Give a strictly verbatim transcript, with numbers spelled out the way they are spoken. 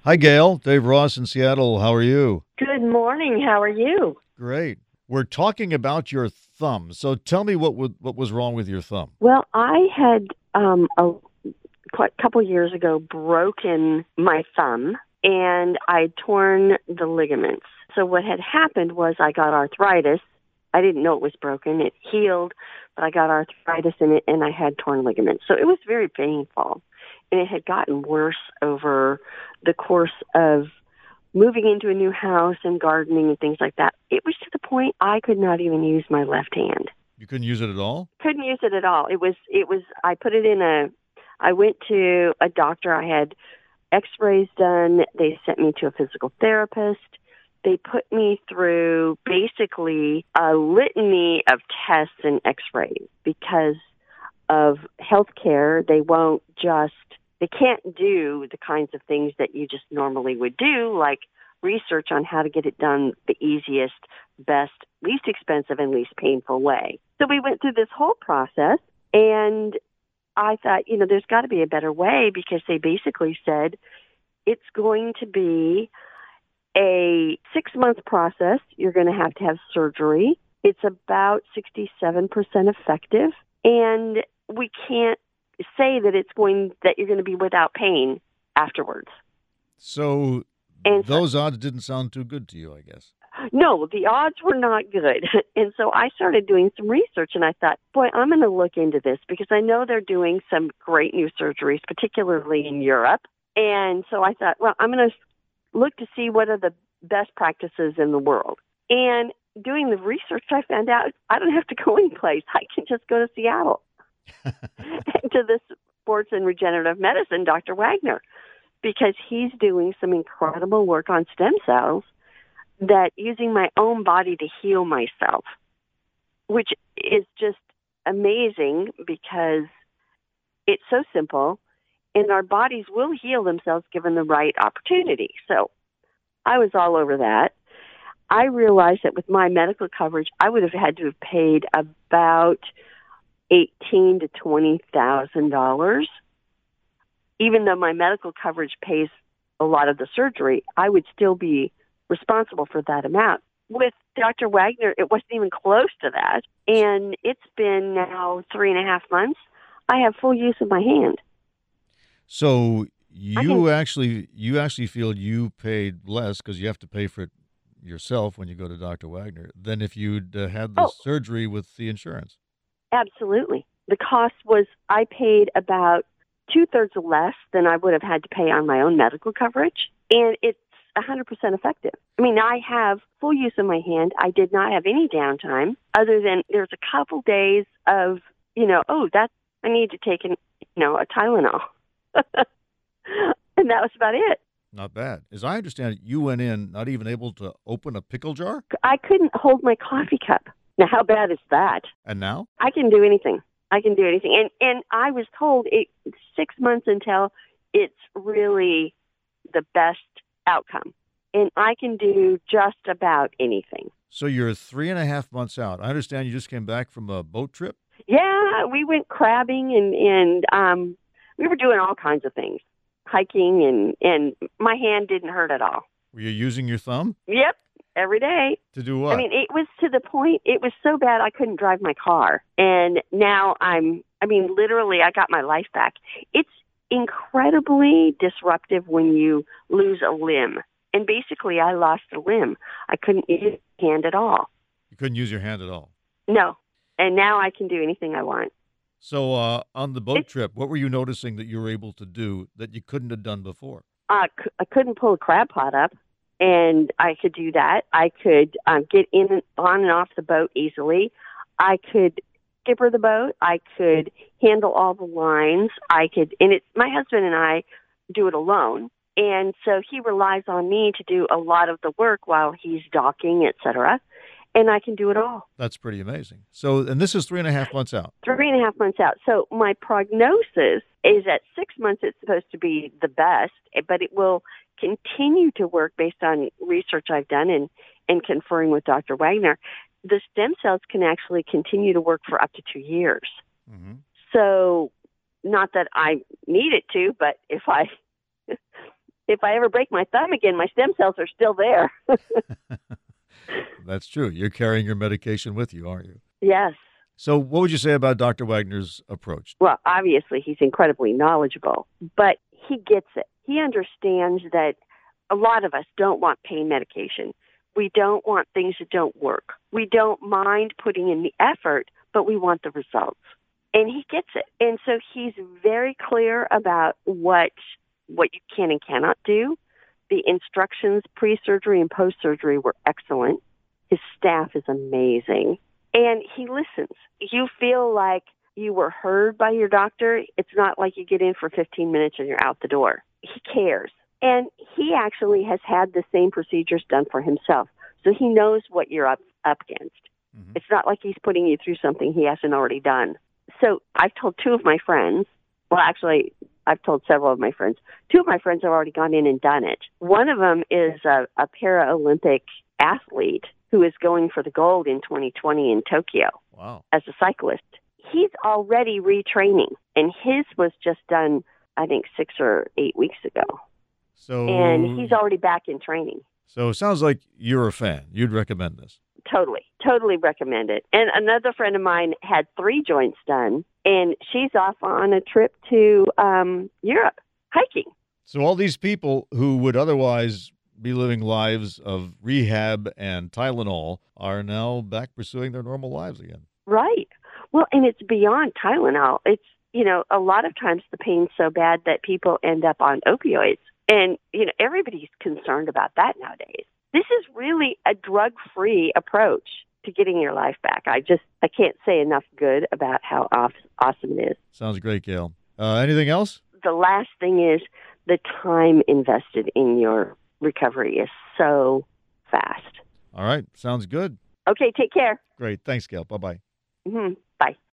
Hi, Gail. Dave Ross in Seattle. How are you? Good morning. How are you? Great. We're talking about your thumb. So tell me what would, what was wrong with your thumb. Well, I had um, a quite couple years ago broken my thumb, and I had torn the ligaments. So what had happened was I got arthritis. I didn't know it was broken. It healed, but I got arthritis in it, and I had torn ligaments. So it was very painful, and it had gotten worse over the course of moving into a new house and gardening and things like that. It was to the point I could not even use my left hand. You couldn't use it at all? Couldn't use it at all. It was, it was, I put it in a, I went to a doctor. I had x-rays done. They sent me to a physical therapist. They put me through basically a litany of tests and x-rays because of healthcare. They won't just, they can't do the kinds of things that you just normally would do, like research on how to get it done the easiest, best, least expensive, and least painful way. So we went through this whole process, and I thought, you know, there's got to be a better way, because they basically said it's going to be a six-month process. You're going to have to have surgery. It's about sixty-seven percent effective, and we can't say that it's going that you're going to be without pain afterwards. So And so, those odds didn't sound too good to you, I guess. no, the odds were not good. And so I started doing some research, and I thought, boy, I'm going to look into this, because I know they're doing some great new surgeries, particularly in Europe. And so I thought, well, I'm going to look to see what are the best practices in the world. And doing the research, I found out I don't have to go anyplace. I can just go to Seattle to this sports and regenerative medicine, Doctor Wagner, because he's doing some incredible work on stem cells, that using my own body to heal myself, which is just amazing, because it's so simple, and our bodies will heal themselves given the right opportunity. So I was all over that. I realized that with my medical coverage, I would have had to have paid about eighteen to twenty thousand dollars. Even though my medical coverage pays a lot of the surgery, I would still be responsible for that amount. With Doctor Wagner, it wasn't even close to that. And it's been now three and a half months. I have full use of my hand. So I you can, actually you actually feel you paid less, because you have to pay for it yourself when you go to Doctor Wagner, than if you'd uh, had the oh, surgery with the insurance. absolutely. The cost was, I paid about two-thirds less than I would have had to pay on my own medical coverage. And it's one hundred percent effective. I mean, I have full use of my hand. I did not have any downtime, other than there's a couple days of, you know, oh, that I need to take an, you know, a Tylenol. And that was about it. Not bad. As I understand it, you went in not even able to open a pickle jar, I couldn't hold my coffee cup. Now, how bad is that? and now? I can do anything. I can do anything. And and I was told it six months until it's really the best outcome. And I can do just about anything. So you're three and a half months out. I understand you just came back from a boat trip. Yeah, we went crabbing, and, and um, we were doing all kinds of things, hiking, and, and my hand didn't hurt at all. Were you using your thumb Yep, every day. to do I what? mean, it was to the point, it was so bad I couldn't drive my car. And now I'm, I mean, literally, I got my life back. It's incredibly disruptive when you lose a limb. And basically, I lost a limb. I couldn't use my hand at all. You couldn't use your hand at all. No. And now I can do anything I want. So uh, on the boat It's, trip, what were you noticing that you were able to do that you couldn't have done before? uh, c- I couldn't pull a crab pot up, and I could do that. I could um, get in and on and off the boat easily. I could skipper the boat. I could handle all the lines. I could, and it's my husband and I do it alone, and so he relies on me to do a lot of the work while he's docking, et cetera. And I can do it all. That's pretty amazing. So, and this is three and a half months out. Three and a half months out. So my prognosis is at six months it's supposed to be the best, but it will continue to work based on research I've done and, and conferring with Doctor Wagner. The stem cells can actually continue to work for up to two years. Mm-hmm. So not that I need it to, but if I if I ever break my thumb again, my stem cells are still there. That's true. You're carrying your medication with you, aren't you? Yes. So what would you say about Doctor Wagner's approach? Well, obviously, he's incredibly knowledgeable, but he gets it. He understands that a lot of us don't want pain medication. We don't want things that don't work. We don't mind putting in the effort, but we want the results. And he gets it. And so he's very clear about what what you can and cannot do. The instructions pre-surgery and post-surgery were excellent. His staff is amazing. And he listens. You feel like you were heard by your doctor. It's not like you get in for fifteen minutes and you're out the door. He cares. And he actually has had the same procedures done for himself. So he knows what you're up, up against. Mm-hmm. It's not like he's putting you through something he hasn't already done. So I've told two of my friends, well, actually, I've told several of my friends. Two of my friends have already gone in and done it. One of them is a, a Paralympic athlete who is going for the gold in twenty twenty in Tokyo. Wow. As a cyclist. He's already retraining, and his was just done, I think, six or eight weeks ago. So, and he's already back in training. So it sounds like you're a fan. You'd recommend this. Totally, totally recommend it. And another friend of mine had three joints done, and she's off on a trip to um, Europe hiking. So all these people who would otherwise be living lives of rehab and Tylenol are now back pursuing their normal lives again. Right. Well, and it's beyond Tylenol. It's, you know, a lot of times the pain's so bad that people end up on opioids. And, you know, everybody's concerned about that nowadays. This is really a drug-free approach to getting your life back. I just, I can't say enough good about how awesome it is. Sounds great, Gail. Uh, anything else? The last thing is the time invested in your recovery is so fast. All right. Sounds good. Okay, take care. Great. Thanks, Gail. Bye-bye. Mm-hmm. Bye.